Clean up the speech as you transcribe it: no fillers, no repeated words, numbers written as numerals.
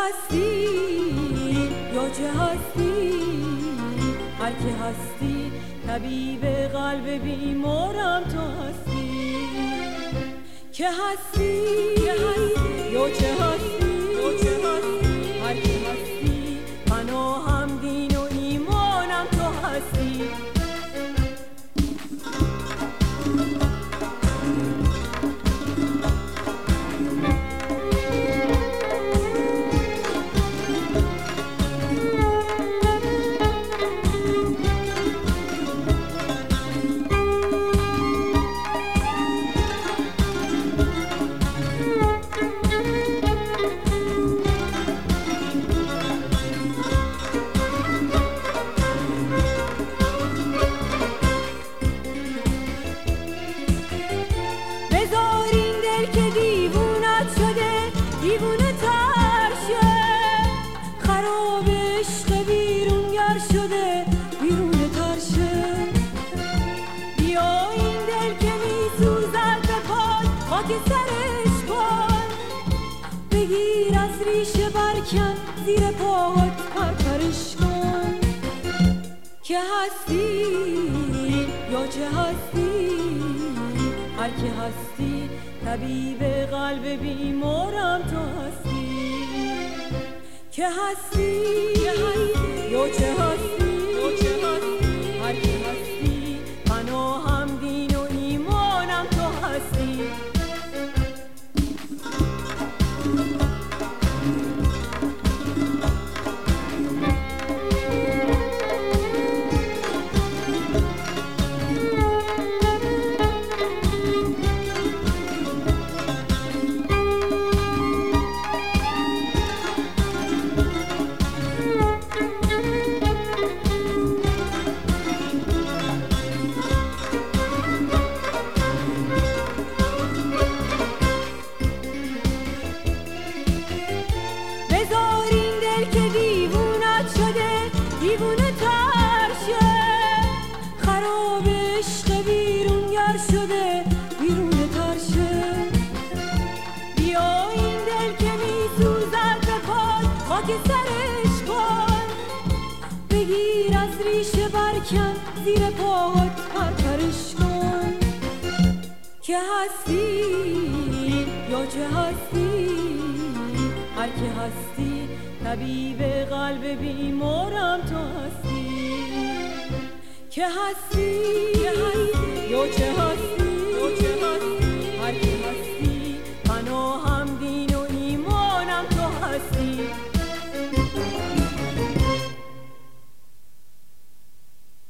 هستی یا چه هستی، هر که هستی طبیب قلب بیمارم تو هستی. که هستی یا چه هستی، هر که هستی پناهم دین و ایمانم تو هستی. دیوونه تر شه، خراب عشق بیرونگر شده، بیرونه تر شه. بیا این دل که میسوزد به پای، خاک سرش کن، بگیر از ریشه برکن، زیر پاهات پرپرش کن. که هستی یا چه هستی، هر که هستی طبیب قلب بیمارم تو هستی. که هستی یا چه هستی، هر که هستی پناهم دین و ایمانم تو هستی. دیوونه تر شه، خراب عشق بیرونگر شده، بیرونه تر شه. بیا این دل که میسوزد به پای، خاک سرش کن، بگیر از ریشه برکن، زیر پاهات پرپرش کن. که هستی یا چه هستی، هر که هستی طبیب قلب بیمارم تو هستی. که هستی یا چه هستی،